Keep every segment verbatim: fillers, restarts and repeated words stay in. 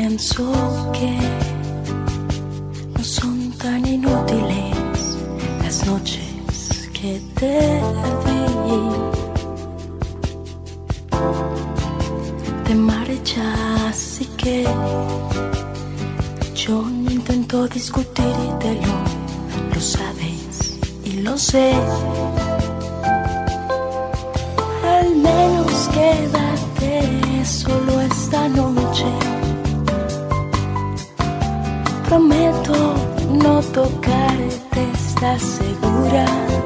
pienso que no son tan inútiles las noches que te vi. Te marchas y que yo no intento discutírtelo, lo sabes y lo sé. Al menos quédate solo esta noche. Prometo no tocarte, ¿estás segura?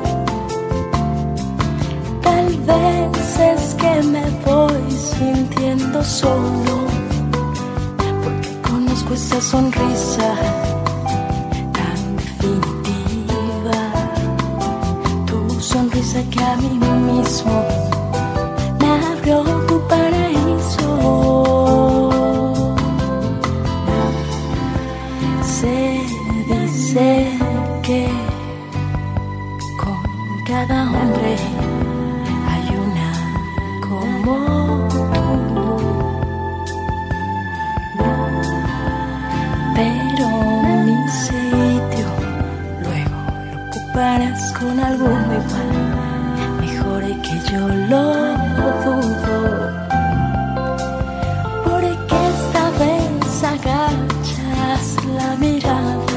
Tal vez es que me voy sintiendo solo, porque conozco esa sonrisa tan definitiva, tu sonrisa que a mí mismo me abrió tu paraíso. Se dice que con cada hombre hay una como tú, pero mi sitio luego lo ocuparás con alguno igual, mejor que yo lo dudo, porque esta vez agachas la mirada,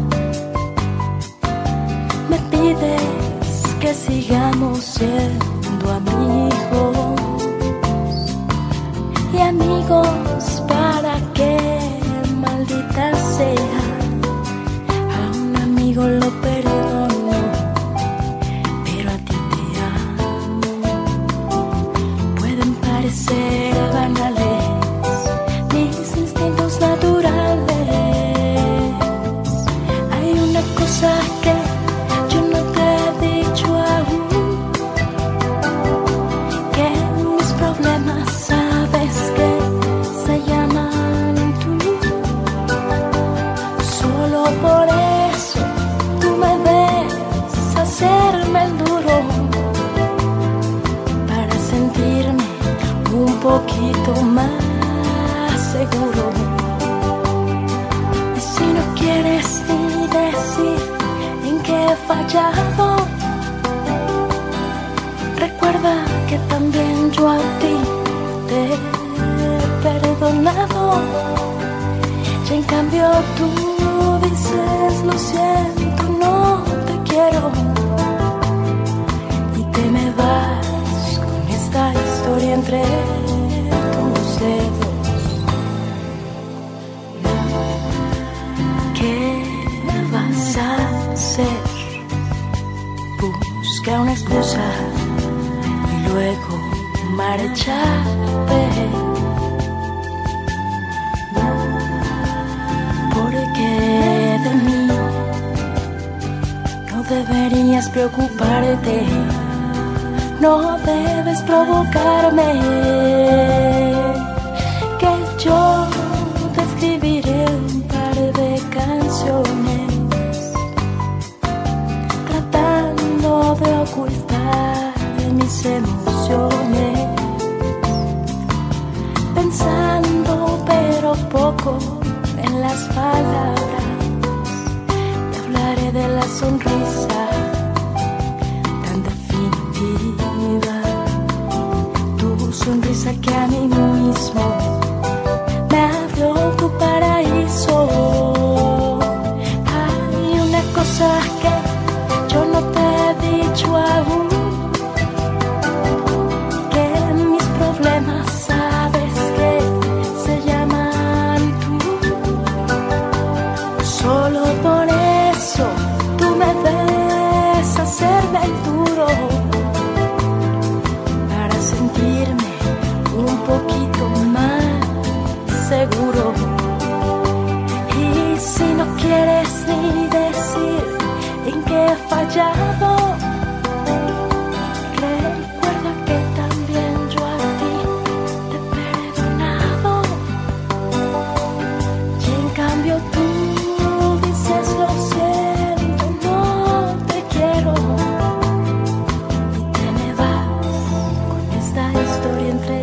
me pides que sigamos siendo amigos, y amigos para que, maldita sea, a un amigo lo perdono, pero a ti te amo. Pueden parecer banales mis instintos naturales, hay una cosa que yo no te he dicho aún, que mis problemas sabes que se llaman tú. Solo por eso tú me ves hacerme el duro, para sentirme un poquito más seguro. Y si no quieres ni decir en qué he fallado, recuerda que también yo a ti te he perdonado. Y en cambio tú dices lo siento, no te quiero, y te me vas con esta historia entre tus dedos. ¿Qué vas a hacer? Busca una excusa y luego marcharte, porque de mí no deberías preocuparte, no debes provocarme, que yo te escribiré un par de canciones tratando de ocultar mis emociones, pensando pero poco en las palabras, y hablaré de la sonrisa tan definitiva, tu sonrisa que a mí mismo me abrió tu paraíso. Hay una cosa que yo no te he dicho aún, que mis problemas sabes que se llaman tú. Solo por eso tú me ves hacerme el duro, para sentirme un poquito más seguro. Y si no quieres ni decir en qué he fallado, recuerda que también yo a ti te he perdonado. Y en cambio tú dices lo siento, no te quiero, y te me vas con esta historia entre